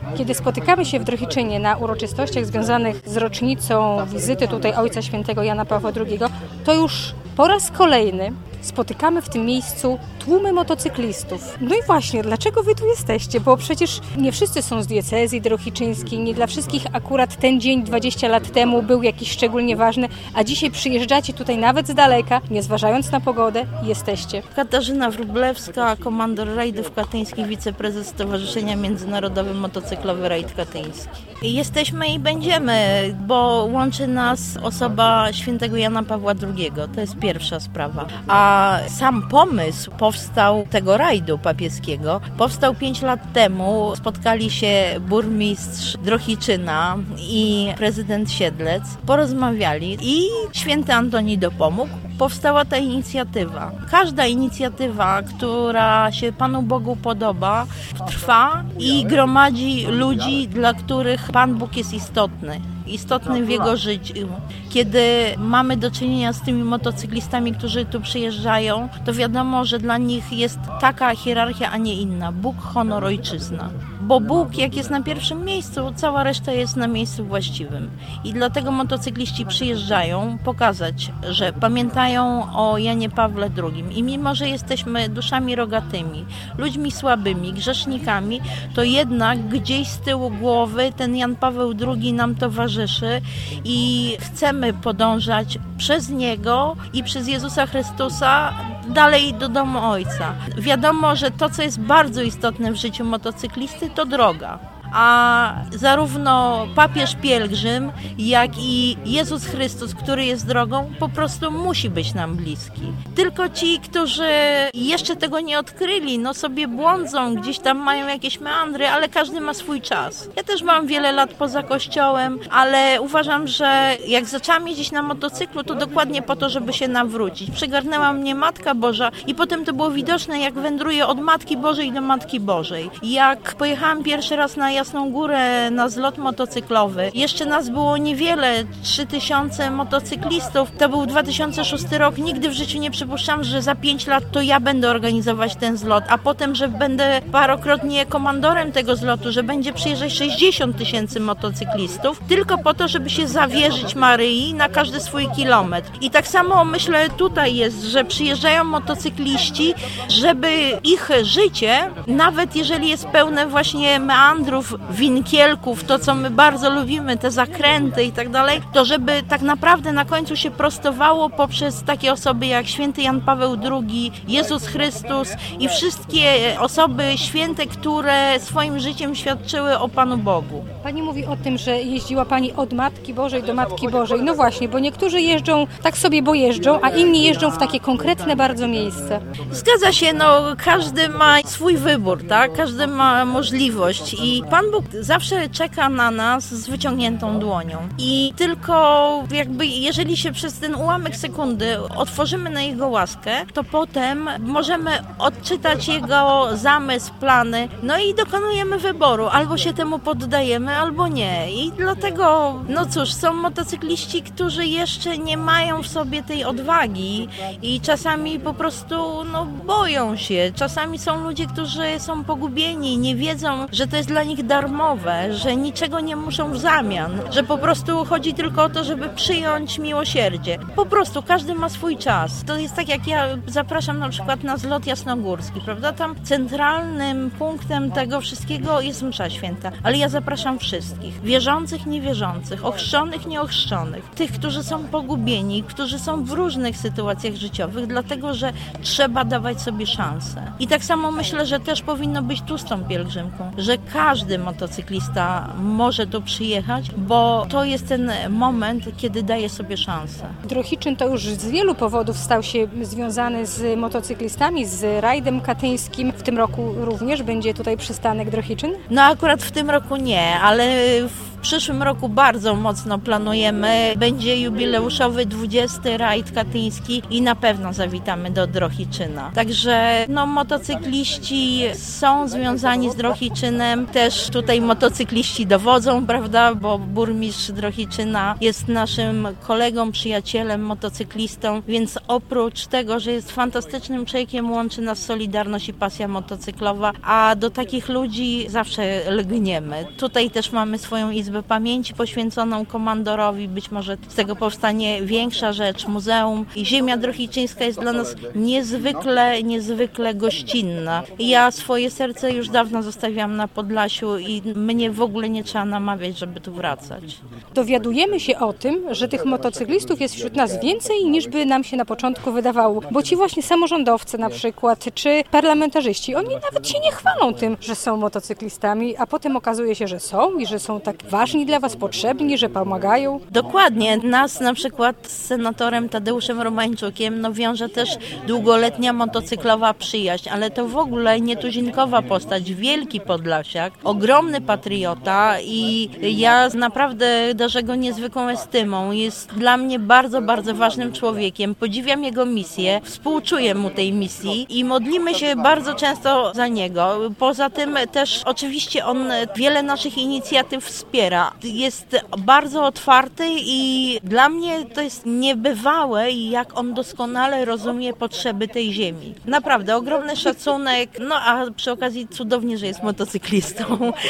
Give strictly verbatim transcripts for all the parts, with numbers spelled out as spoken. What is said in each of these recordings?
Kiedy spotykamy się w Drohiczynie na uroczystościach związanych z rocznicą wizyty tutaj Ojca Świętego Jana Pawła drugiego, to już po raz kolejny spotykamy w tym miejscu tłumy motocyklistów. No i właśnie, dlaczego wy tu jesteście? Bo przecież nie wszyscy są z diecezji drohiczyńskiej, nie dla wszystkich akurat ten dzień dwadzieścia lat temu był jakiś szczególnie ważny, a dzisiaj przyjeżdżacie tutaj nawet z daleka, nie zważając na pogodę, jesteście. Katarzyna Wróblewska, komandor rajdów katyńskich, wiceprezes Stowarzyszenia Międzynarodowy Motocyklowy Rajd Katyński. Jesteśmy i będziemy, bo łączy nas osoba świętego Jana Pawła drugiego. To jest pierwsza sprawa. A sam pomysł powstał tego rajdu papieskiego. Powstał pięć lat temu. Spotkali się burmistrz Drohiczyna i prezydent Siedlec. Porozmawiali i święty Antoni dopomógł. Powstała ta inicjatywa. Każda inicjatywa, która się Panu Bogu podoba, trwa i gromadzi ludzi, dla których Pan Bóg jest istotny. Istotny w jego życiu. Kiedy mamy do czynienia z tymi motocyklistami, którzy tu przyjeżdżają, to wiadomo, że dla nich jest taka hierarchia, a nie inna. Bóg, honor, ojczyzna. Bo Bóg, jak jest na pierwszym miejscu, cała reszta jest na miejscu właściwym. I dlatego motocykliści przyjeżdżają pokazać, że pamiętają o Janie Pawle drugim. I mimo, że jesteśmy duszami rogatymi, ludźmi słabymi, grzesznikami, to jednak gdzieś z tyłu głowy ten Jan Paweł drugi nam towarzyszy i chcemy podążać przez Niego i przez Jezusa Chrystusa dalej do domu Ojca. Wiadomo, że to, co jest bardzo istotne w życiu motocyklisty, to droga. A zarówno papież pielgrzym, jak i Jezus Chrystus, który jest drogą, po prostu musi być nam bliski. Tylko ci, którzy jeszcze tego nie odkryli, no sobie błądzą, gdzieś tam mają jakieś meandry, ale każdy ma swój czas. Ja też mam wiele lat poza kościołem, ale uważam, że jak zaczęłam jeździć na motocyklu, to dokładnie po to, żeby się nawrócić. Przygarnęła mnie Matka Boża i potem to było widoczne, jak wędruję od Matki Bożej do Matki Bożej. Jak pojechałam pierwszy raz na Jasną Górę na zlot motocyklowy. Jeszcze nas było niewiele, trzy tysiące motocyklistów. To był dwa tysiące szósty rok. Nigdy w życiu nie przypuszczam, że za pięć lat to ja będę organizować ten zlot, a potem, że będę parokrotnie komandorem tego zlotu, że będzie przyjeżdżać sześćdziesiąt tysięcy motocyklistów, tylko po to, żeby się zawierzyć Maryi na każdy swój kilometr. I tak samo myślę tutaj jest, że przyjeżdżają motocykliści, żeby ich życie, nawet jeżeli jest pełne właśnie meandrów, winkielków, to co my bardzo lubimy, te zakręty i tak dalej, to żeby tak naprawdę na końcu się prostowało poprzez takie osoby jak święty Jan Paweł drugi, Jezus Chrystus i wszystkie osoby święte, które swoim życiem świadczyły o Panu Bogu. Pani mówi o tym, że jeździła Pani od Matki Bożej do Matki Bożej. No właśnie, bo niektórzy jeżdżą tak sobie, bo jeżdżą, a inni jeżdżą w takie konkretne bardzo miejsce. Zgadza się, no każdy ma swój wybór, tak? Każdy ma możliwość i Pan Bóg zawsze czeka na nas z wyciągniętą dłonią. I tylko jakby jeżeli się przez ten ułamek sekundy otworzymy na Jego łaskę, to potem możemy odczytać Jego zamysł, plany, no i dokonujemy wyboru. Albo się temu poddajemy, albo nie. I dlatego, no cóż, są motocykliści, którzy jeszcze nie mają w sobie tej odwagi i czasami po prostu no, boją się. Czasami są ludzie, którzy są pogubieni, nie wiedzą, że to jest dla nich darmowe, że niczego nie muszą w zamian, że po prostu chodzi tylko o to, żeby przyjąć miłosierdzie. Po prostu każdy ma swój czas. To jest tak, jak ja zapraszam na przykład na zlot jasnogórski, prawda? Tam centralnym punktem tego wszystkiego jest msza święta, ale ja zapraszam wszystkich, wierzących, niewierzących, ochrzczonych, nieochrzczonych, tych, którzy są pogubieni, którzy są w różnych sytuacjach życiowych, dlatego, że trzeba dawać sobie szansę. I tak samo myślę, że też powinno być tu z tą pielgrzymką, że każdy motocyklista może tu przyjechać, bo to jest ten moment, kiedy daje sobie szansę. Drohiczyn to już z wielu powodów stał się związany z motocyklistami, z rajdem katyńskim. W tym roku również będzie tutaj przystanek Drohiczyn? No akurat w tym roku nie, ale w przyszłym roku bardzo mocno planujemy. Będzie jubileuszowy dwudziesty rajd katyński i na pewno zawitamy do Drohiczyna. Także no, motocykliści są związani z Drohiczynem. Też tutaj motocykliści dowodzą, prawda, bo burmistrz Drohiczyna jest naszym kolegą, przyjacielem, motocyklistą, więc oprócz tego, że jest fantastycznym człowiekiem, łączy nas solidarność i pasja motocyklowa, a do takich ludzi zawsze lgniemy. Tutaj też mamy swoją Izbę Pamięci poświęconą komandorowi, być może z tego powstanie większa rzecz, muzeum. I ziemia drohiczyńska jest dla nas niezwykle, niezwykle gościnna. Ja swoje serce już dawno zostawiłam na Podlasiu i mnie w ogóle nie trzeba namawiać, żeby tu wracać. Dowiadujemy się o tym, że tych motocyklistów jest wśród nas więcej niż by nam się na początku wydawało, bo ci właśnie samorządowcy na przykład, czy parlamentarzyści, oni nawet się nie chwalą tym, że są motocyklistami, a potem okazuje się, że są i że są tak ważni dla was, potrzebni, że pomagają. Dokładnie. Nas na przykład z senatorem Tadeuszem Romańczukiem no, wiąże też długoletnia motocyklowa przyjaźń, ale to w ogóle nietuzinkowa postać, wielki podlasiak, ogromny patriota i ja naprawdę darzę go niezwykłą estymą. Jest dla mnie bardzo, bardzo ważnym człowiekiem. Podziwiam jego misję, współczuję mu tej misji i modlimy się bardzo często za niego. Poza tym też oczywiście on wiele naszych inicjatyw wspiera. Jest bardzo otwarty i dla mnie to jest niebywałe, jak on doskonale rozumie potrzeby tej ziemi. Naprawdę ogromny szacunek, no a przy okazji cudownie, że jest motocyklistą.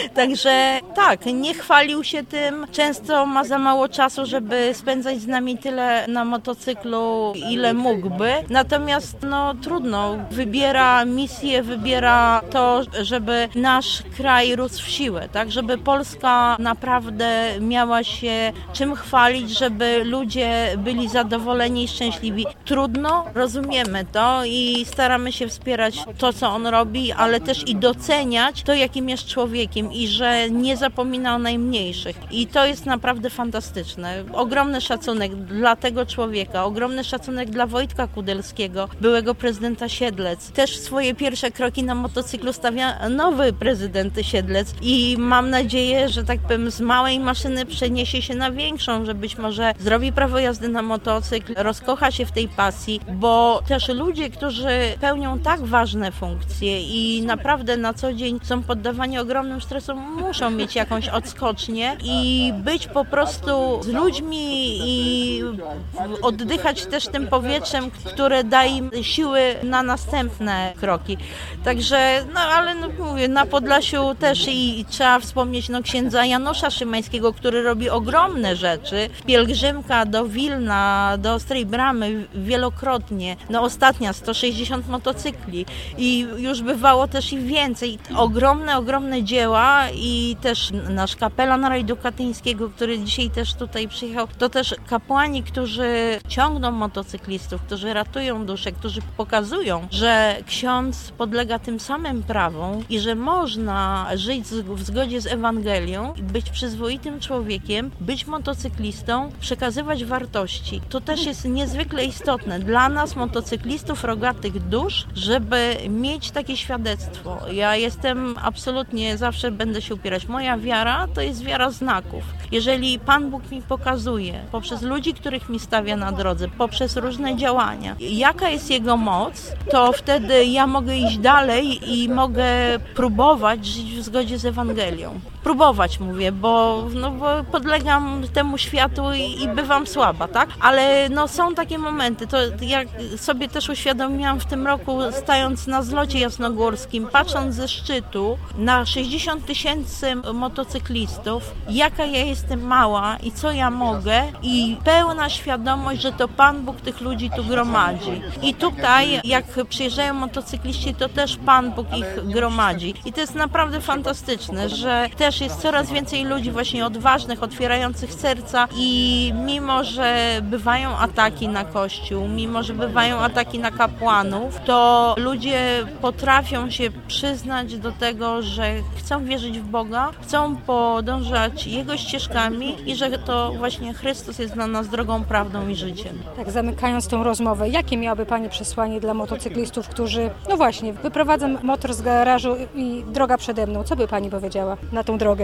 Także tak, nie chwalił się tym. Często ma za mało czasu, żeby spędzać z nami tyle na motocyklu, ile mógłby. Natomiast no trudno, wybiera misję, wybiera to, żeby nasz kraj rósł w siłę, tak, żeby Polska naprawdę miała się czym chwalić, żeby ludzie byli zadowoleni i szczęśliwi. Trudno, rozumiemy to i staramy się wspierać to, co on robi, ale też i doceniać to, jakim jest człowiekiem i że nie zapomina o najmniejszych. I to jest naprawdę fantastyczne. Ogromny szacunek dla tego człowieka, ogromny szacunek dla Wojtka Kudelskiego, byłego prezydenta Siedlec. Też swoje pierwsze kroki na motocyklu stawia nowy prezydent Siedlec i mam nadzieję, że tak powiem z małej maszyny przeniesie się na większą, że być może zrobi prawo jazdy na motocykl, rozkocha się w tej pasji, bo też ludzie, którzy pełnią tak ważne funkcje i naprawdę na co dzień są poddawani ogromnym stresom, muszą mieć jakąś odskocznię i być po prostu z ludźmi i oddychać też tym powietrzem, które daje im siły na następne kroki. Także, no ale no, mówię, na Podlasiu też i, i trzeba wspomnieć no, księdza Janusza Szymańskiego, który robi ogromne rzeczy. Pielgrzymka do Wilna, do Ostrej Bramy wielokrotnie. No ostatnia sto sześćdziesiąt motocykli i już bywało też i więcej. Ogromne, ogromne dzieła i też nasz kapelan rajdu katyńskiego, który dzisiaj też tutaj przyjechał, to też kapłani, którzy ciągną motocyklistów, którzy ratują duszę, którzy pokazują, że ksiądz podlega tym samym prawom i że można żyć w zgodzie z Ewangelią, być przyzwoitym człowiekiem, być motocyklistą, przekazywać wartości. To też jest niezwykle istotne dla nas, motocyklistów, rogatych dusz, żeby mieć takie świadectwo. Ja jestem absolutnie, zawsze będę się upierać. Moja wiara to jest wiara znaków. Jeżeli Pan Bóg mi pokazuje, poprzez ludzi, których mi stawia na drodze, poprzez różne działania, jaka jest Jego moc, to wtedy ja mogę iść dalej i mogę próbować żyć w zgodzie z Ewangelią. Próbować, mówię, bo, no, bo podlegam temu światu i, i bywam słaba, tak? Ale no, są takie momenty, to jak sobie też uświadomiłam w tym roku, stając na zlocie jasnogórskim, patrząc ze szczytu na sześćdziesiąt tysięcy motocyklistów, jaka ja jestem mała i co ja mogę i pełna świadomość, że to Pan Bóg tych ludzi tu gromadzi. I tutaj, jak przyjeżdżają motocykliści, to też Pan Bóg ich gromadzi. I to jest naprawdę fantastyczne, że też jest coraz więcej ludzi właśnie odważnych, otwierających serca i mimo, że bywają ataki na Kościół, mimo, że bywają ataki na kapłanów, to ludzie potrafią się przyznać do tego, że chcą wierzyć w Boga, chcą podążać Jego ścieżkami i że to właśnie Chrystus jest dla nas drogą, prawdą i życiem. Tak, zamykając tą rozmowę, jakie miałaby Pani przesłanie dla motocyklistów, którzy, no właśnie, wyprowadzam motor z garażu i droga przede mną. Co by Pani powiedziała na tą drogę?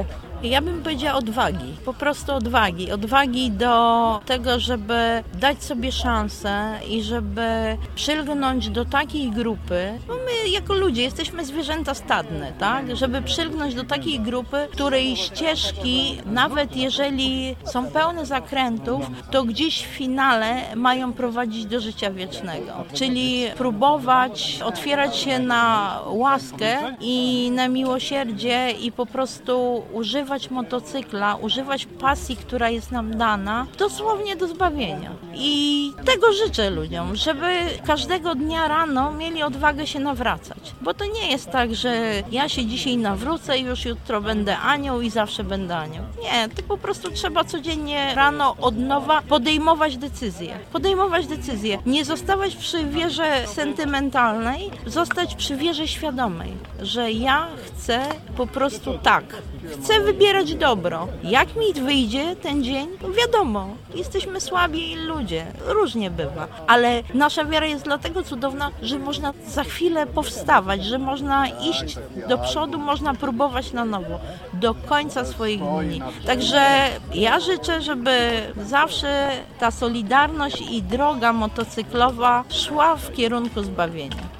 Ja bym powiedziała odwagi, po prostu odwagi. Odwagi do tego, żeby dać sobie szansę i żeby przylgnąć do takiej grupy, bo my jako ludzie jesteśmy zwierzęta stadne, tak? Żeby przylgnąć do takiej grupy, której ścieżki, nawet jeżeli są pełne zakrętów, to gdzieś w finale mają prowadzić do życia wiecznego. Czyli próbować otwierać się na łaskę i na miłosierdzie i po prostu używać motocykla, używać pasji, która jest nam dana, dosłownie do zbawienia. I tego życzę ludziom, żeby każdego dnia rano mieli odwagę się nawracać. Bo to nie jest tak, że ja się dzisiaj nawrócę i już jutro będę anioł i zawsze będę anioł. Nie, to po prostu trzeba codziennie rano od nowa podejmować decyzje. Podejmować decyzje. Nie zostawać przy wierze sentymentalnej, zostać przy wierze świadomej, że ja chcę po prostu tak. Chcę wybierać dobro. Jak mi wyjdzie ten dzień? No wiadomo, jesteśmy słabi ludzie. Różnie bywa. Ale nasza wiara jest dlatego cudowna, że można za chwilę powstawać, że można iść do przodu, można próbować na nowo. Do końca swoich dni. Także ja życzę, żeby zawsze ta solidarność i droga motocyklowa szła w kierunku zbawienia.